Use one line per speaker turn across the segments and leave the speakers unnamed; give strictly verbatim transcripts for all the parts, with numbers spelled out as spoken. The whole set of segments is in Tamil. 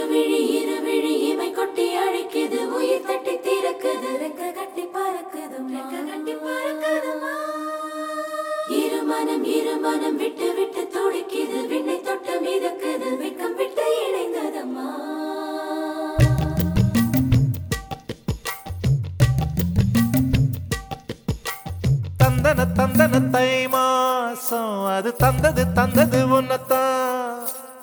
இருவிழி இருவிழி இமை கொட்டி அழைக்குது உயிர் தட்டி திறக்குது ரெக்க கட்டி பறக்குது ரெக்க கட்டி பறக்குதுமா இருமனம் இருமனம் விட்டு விட்டு துடிக்குது விண்ணை தொட்டு மிதக்குது வெக்கம் விட்டு இணைந்ததம்மா
தந்தன தந்தன தை மாசம் அது தந்தது தந்தது உன்னத்தான்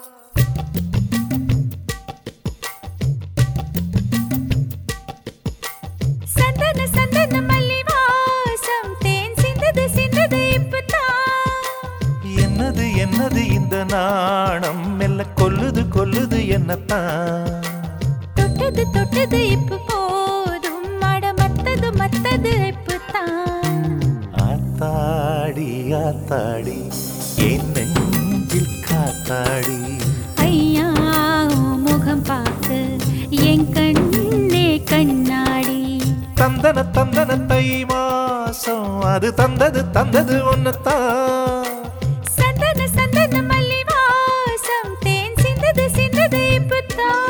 சந்தன சந்தன மல்லி வாசம் தேன் சிந்தது சிந்தது இப்பதான்
என்னது என்னது இந்த நாணம் மெல்ல கொல்லுது கொல்லுது என்னத்தான்
தொட்டது தொட்டது இப்ப போதும் மட மத்தது மத்தது இப்பதான்
ஆத்தாடி ஆத்தாடி என் நெஞ்சில் காத்தாடி
ஐயா முகம் பார்த்து என் கண்ணே கண்ணாடி
தந்தன தந்தன தை மாசம் அது தந்தது தந்தது உன்னத்தான்
சந்தன சந்தன மல்லி வாசம் தேன் சிந்தது சிந்தது இப்பதான்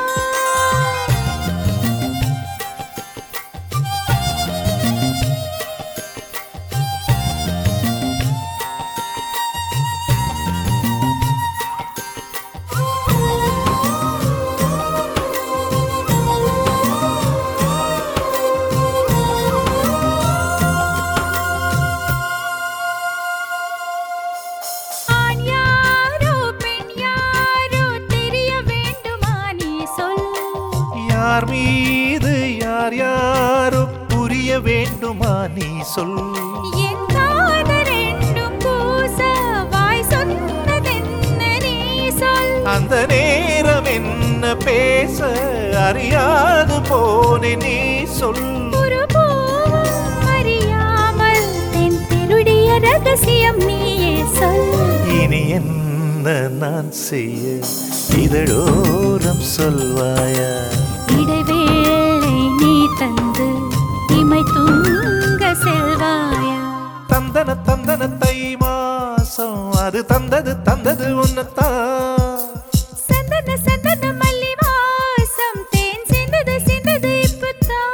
யார் மீது யார் யாரோ புரிய வேண்டுமா நீ சொல்
என் காதல் ரெண்டும் பூச வாய் சொன்னதென்ன நீ சொல்
அந்த நேரம் என்ன பேச அறியாது போனே நீ சொல்
ஒரு பூவும் அறியாமல் தென் திருடிய ரகசியம் நீயே சொல்
இனி என்ன நான் செய்ய இதழோரம் சொல்வாயா
இடைவேளை நீ தந்து இமை தூங்க செல்வாயா
தந்தன தந்தன தை மாசம் அது தந்தது தந்தது உன்னத்தான்
சந்தன சந்தன மல்லி வாசம் தேன் சிந்தது சிந்தது இப்பதான்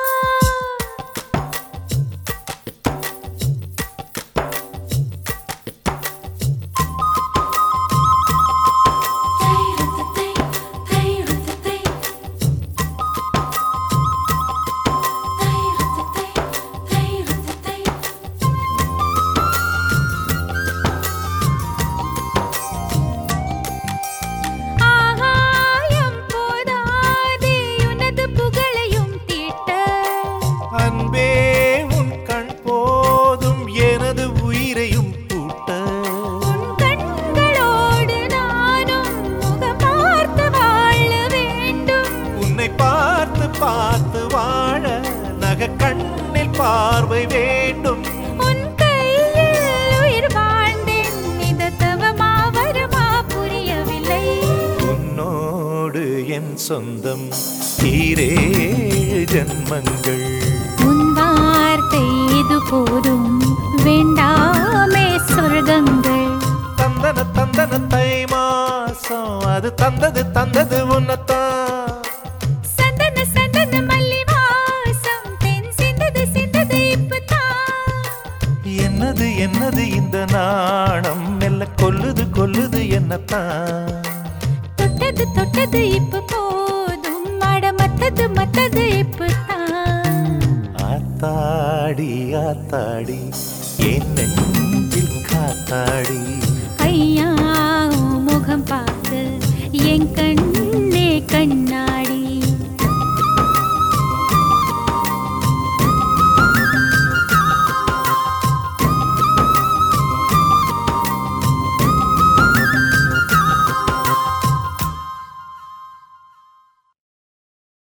அன்பே உன் கண் போதும் எனது உயிரையும் பூட்ட
உன் கண்களோடு நானும் முகம் பார்த்து வாழ வேண்டும்
உன்னை பார்த்து பார்த்து வாழ நக கண்ணில் பார்வை வேண்டும்
உன் கையில் உயிர் வாழ்ந்தேன் இந்த தவமா வருமா புரியவில்லை
உன்னோடு என் சொந்தம் ஈரேழு ஜன்மங்கள்
உன் வார்த்தை இது போதும் வேண்டாமே சொர்க்கங்கள்
தந்தன தந்தன தை மாசம் அது தந்தது தந்தது உன்னத்தான்
சந்தன சந்தன மல்லி வாசம் தென் சிந்தது சிந்தது இப்பதான்
என்னது என்னது இந்த நாணம் மெல்ல கொல்லுது கொல்லுது என்னத்தான்
தொட்டது தொட்டது இப்ப போதும் மட மத்தது மத்தது இப்பதான்
ஆத்தாடி ஆத்தாடி என் நெஞ்சில் காத்தாடி
ஐயா முகம் பார்த்து என் கண்ணே கண்ணா